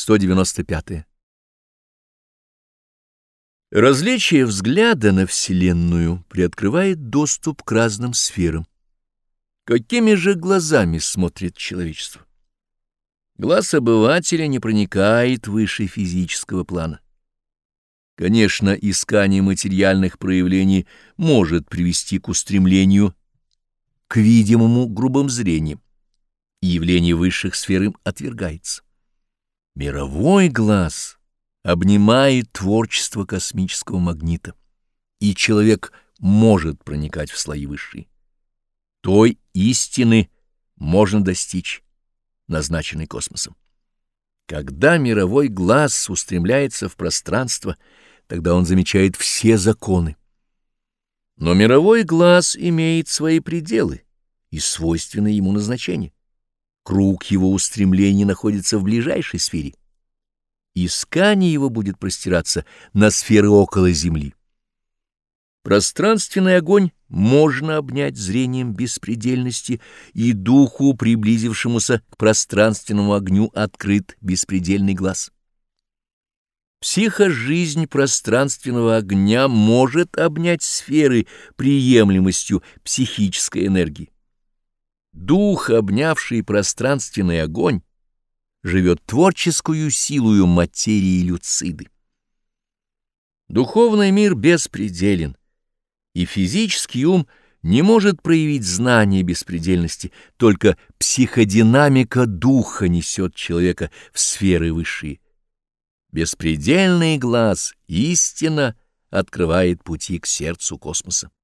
195. Различие взгляда на Вселенную приоткрывает доступ к разным сферам. Какими же глазами смотрит человечество? Глаз обывателя не проникает выше физического плана. Конечно, искание материальных проявлений может привести к устремлению к видимому грубым зрением, и явление высших сфер им отвергается. Мировой глаз обнимает творчество космического магнита, и человек может проникать в слои высшие. Той истины можно достичь, назначенной космосом. Когда мировой глаз устремляется в пространство, тогда он замечает все законы. Но мировой глаз имеет свои пределы и свойственное ему назначение. Круг его устремлений находится в ближайшей сфере. Искание его будет простираться на сферы около Земли. Пространственный огонь можно обнять зрением беспредельности, и духу, приблизившемуся к пространственному огню, открыт беспредельный глаз. Психожизнь пространственного огня может обнять сферы приемлемостью психической энергии. Дух, обнявший пространственный огонь, живет творческую силою материи люциды. Духовный мир беспределен, и физический ум не может проявить знание беспредельности, только психодинамика духа несет человека в сферы высшие. Беспредельный глаз истинно открывает пути к сердцу космоса.